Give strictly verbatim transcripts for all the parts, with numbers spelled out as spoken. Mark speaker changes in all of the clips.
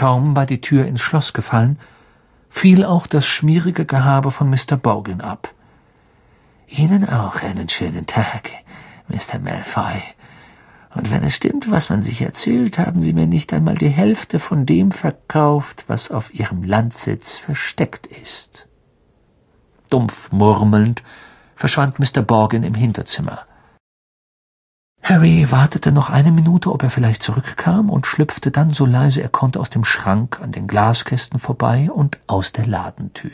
Speaker 1: Kaum war die Tür ins Schloss gefallen, fiel auch das schmierige Gehabe von Mister Bogin ab. »Ihnen auch einen schönen Tag, Mister Malfoy. Und wenn es stimmt, was man sich erzählt, haben Sie mir nicht einmal die Hälfte von dem verkauft, was auf Ihrem Landsitz versteckt ist.« Dumpf murmelnd verschwand Mister Bogin im Hinterzimmer. Harry wartete noch eine Minute, ob er vielleicht zurückkam, und schlüpfte dann so leise er konnte aus dem Schrank an den Glaskästen vorbei und aus der Ladentür.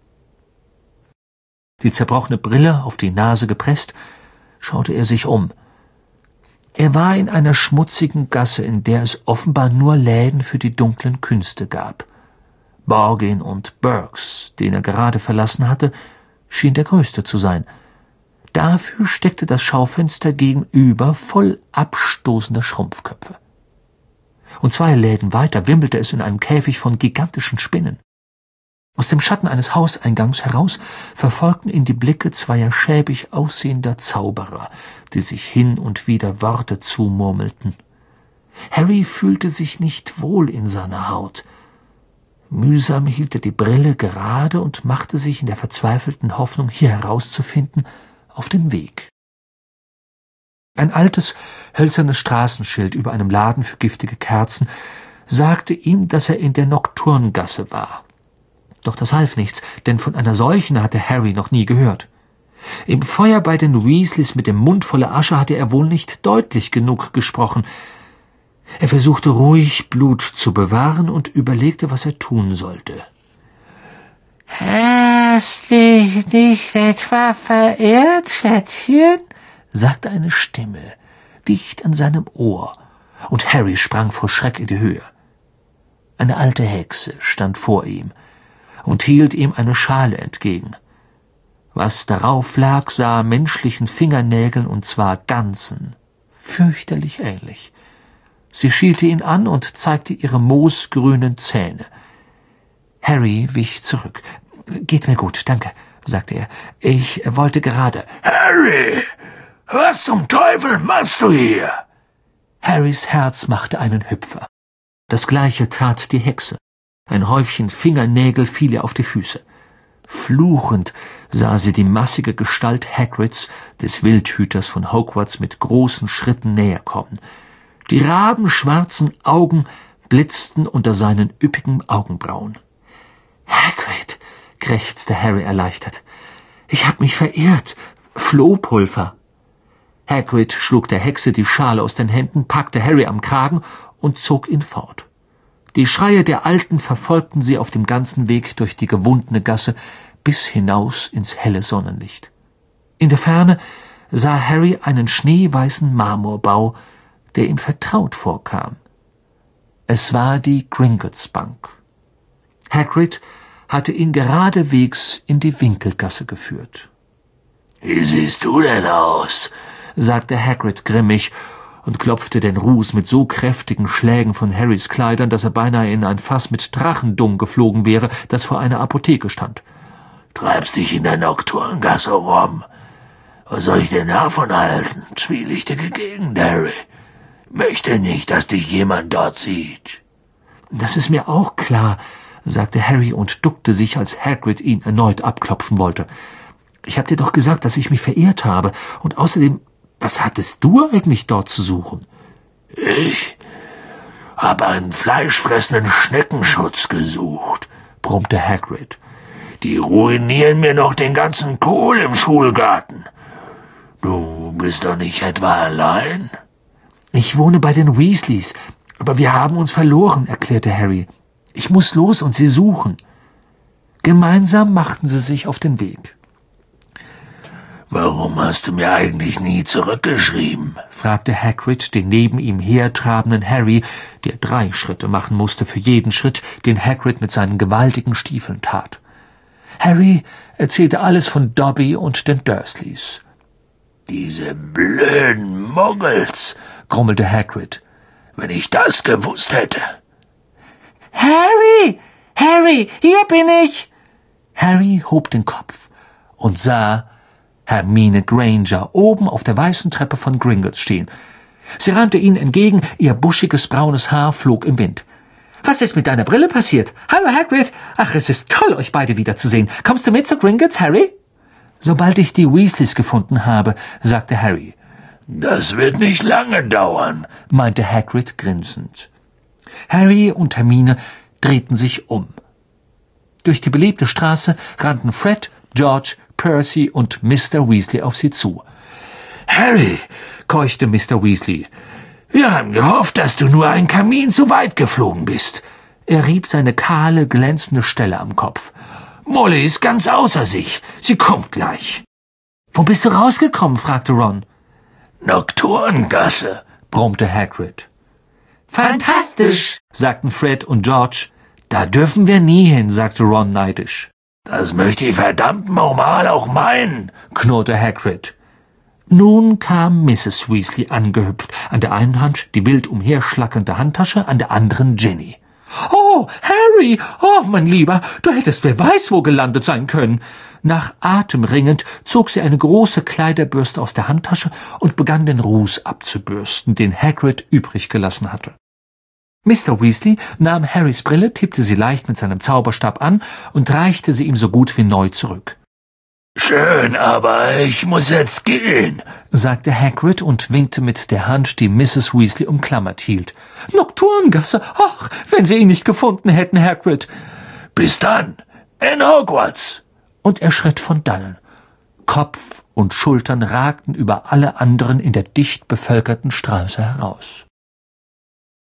Speaker 1: Die zerbrochene Brille auf die Nase gepresst, schaute er sich um. Er war in einer schmutzigen Gasse, in der es offenbar nur Läden für die dunklen Künste gab. Borgin und Burkes, den er gerade verlassen hatte, schien der größte zu sein. Dafür steckte das Schaufenster gegenüber voll abstoßender Schrumpfköpfe. Und zwei Läden weiter wimmelte es in einem Käfig von gigantischen Spinnen. Aus dem Schatten eines Hauseingangs heraus verfolgten ihn die Blicke zweier schäbig aussehender Zauberer, die sich hin und wieder Worte zumurmelten. Harry fühlte sich nicht wohl in seiner Haut. Mühsam hielt er die Brille gerade und machte sich in der verzweifelten Hoffnung, hier herauszufinden, auf den Weg. Ein altes, hölzernes Straßenschild über einem Laden für giftige Kerzen sagte ihm, dass er in der Nocturngasse war. Doch das half nichts, denn von einer solchen hatte Harry noch nie gehört. Im Feuer bei den Weasleys mit dem Mund voller Asche hatte er wohl nicht deutlich genug gesprochen. Er versuchte ruhig Blut zu bewahren und überlegte, was er tun sollte. »Hast dich nicht etwa verirrt, Schätzchen?« sagte eine Stimme, dicht an seinem Ohr, und Harry sprang vor Schreck in die Höhe. Eine alte Hexe stand vor ihm und hielt ihm eine Schale entgegen. Was darauf lag, sah menschlichen Fingernägeln, und zwar ganzen, fürchterlich ähnlich. Sie schielte ihn an und zeigte ihre moosgrünen Zähne. Harry wich zurück. »Geht mir gut, danke«, sagte er. »Ich wollte gerade...«
Speaker 2: »Harry, was zum Teufel machst du hier?«
Speaker 1: Harrys Herz machte einen Hüpfer. Das Gleiche tat die Hexe. Ein Häufchen Fingernägel fiel ihr auf die Füße. Fluchend sah sie die massige Gestalt Hagrids, des Wildhüters von Hogwarts, mit großen Schritten näher kommen. Die rabenschwarzen Augen blitzten unter seinen üppigen Augenbrauen. »Hagrid«, krächzte Harry erleichtert. »Ich hab mich verirrt. Flohpulver.« Hagrid schlug der Hexe die Schale aus den Händen, packte Harry am Kragen und zog ihn fort. Die Schreie der Alten verfolgten sie auf dem ganzen Weg durch die gewundene Gasse bis hinaus ins helle Sonnenlicht. In der Ferne sah Harry einen schneeweißen Marmorbau, der ihm vertraut vorkam. Es war die Gringotts Bank. Hagrid hatte ihn geradewegs in die Winkelgasse geführt.
Speaker 2: »Wie siehst du denn aus?«
Speaker 1: sagte Hagrid grimmig und klopfte den Ruß mit so kräftigen Schlägen von Harrys Kleidern, dass er beinahe in ein Fass mit Drachendung geflogen wäre, das vor einer Apotheke stand.
Speaker 2: »Treibst dich in der Nocturngasse rum. Was soll ich denn davon halten? Zwielichtige Gegend, Harry. Möchte nicht, dass dich jemand dort sieht.«
Speaker 1: »Das ist mir auch klar«, sagte Harry und duckte sich, als Hagrid ihn erneut abklopfen wollte. »Ich hab dir doch gesagt, dass ich mich verirrt habe. Und außerdem, was hattest du eigentlich dort zu suchen?«
Speaker 2: »Ich hab einen fleischfressenden Schneckenschutz gesucht«, brummte Hagrid. »Die ruinieren mir noch den ganzen Kohl im Schulgarten. Du bist doch nicht etwa allein?«
Speaker 1: »Ich wohne bei den Weasleys, aber wir haben uns verloren«, erklärte Harry. »Ich muss los und sie suchen.« Gemeinsam machten sie sich auf den Weg.
Speaker 2: »Warum hast du mir eigentlich nie zurückgeschrieben?«
Speaker 1: fragte Hagrid den neben ihm hertrabenden Harry, der drei Schritte machen musste für jeden Schritt, den Hagrid mit seinen gewaltigen Stiefeln tat. Harry erzählte alles von Dobby und den Dursleys.
Speaker 2: »Diese blöden Muggels«, grummelte Hagrid. »Wenn ich das gewusst hätte.«
Speaker 1: »Harry! Harry, hier bin ich!« Harry hob den Kopf und sah Hermine Granger oben auf der weißen Treppe von Gringotts stehen. Sie rannte ihnen entgegen, ihr buschiges braunes Haar flog im Wind. Was ist mit deiner Brille passiert? Hallo, Hagrid. Ach, es ist toll, euch beide wiederzusehen. Kommst du mit zu Gringotts, Harry? Sobald ich die Weasleys gefunden habe, sagte Harry.
Speaker 2: Das wird nicht lange dauern,
Speaker 1: meinte Hagrid grinsend. Harry und Hermine drehten sich um. Durch die belebte Straße rannten Fred, George, Percy und Mister Weasley auf sie zu.
Speaker 2: »Harry«, keuchte Mister Weasley, »wir haben gehofft, dass du nur einen Kamin zu weit geflogen bist.«
Speaker 1: Er rieb seine kahle, glänzende Stelle am Kopf.
Speaker 2: »Molly ist ganz außer sich. Sie kommt gleich.«
Speaker 1: »Wo bist du rausgekommen?« fragte Ron.
Speaker 2: »Nocturngasse«, brummte Hagrid.
Speaker 1: »Fantastisch«, sagten Fred und George. »Da dürfen wir nie hin«, sagte Ron neidisch.
Speaker 2: »Das möchte ich verdammt normal auch meinen«, knurrte Hagrid.
Speaker 1: Nun kam Misses Weasley angehüpft, an der einen Hand die wild umherschlackende Handtasche, an der anderen Ginny. »Oh, Harry! Oh, mein Lieber, du hättest wer weiß wo gelandet sein können!« Nach Atem ringend zog sie eine große Kleiderbürste aus der Handtasche und begann den Ruß abzubürsten, den Hagrid übrig gelassen hatte. Mister Weasley nahm Harrys Brille, tippte sie leicht mit seinem Zauberstab an und reichte sie ihm so gut wie neu zurück.
Speaker 2: »Schön, aber ich muss jetzt gehen«,
Speaker 1: sagte Hagrid und winkte mit der Hand, die Misses Weasley umklammert hielt. »Nocturngasse! Ach, wenn Sie ihn nicht gefunden hätten, Hagrid!«
Speaker 2: »Bis dann, in Hogwarts!«
Speaker 1: Und er schritt von dannen. Kopf und Schultern ragten über alle anderen in der dicht bevölkerten Straße heraus.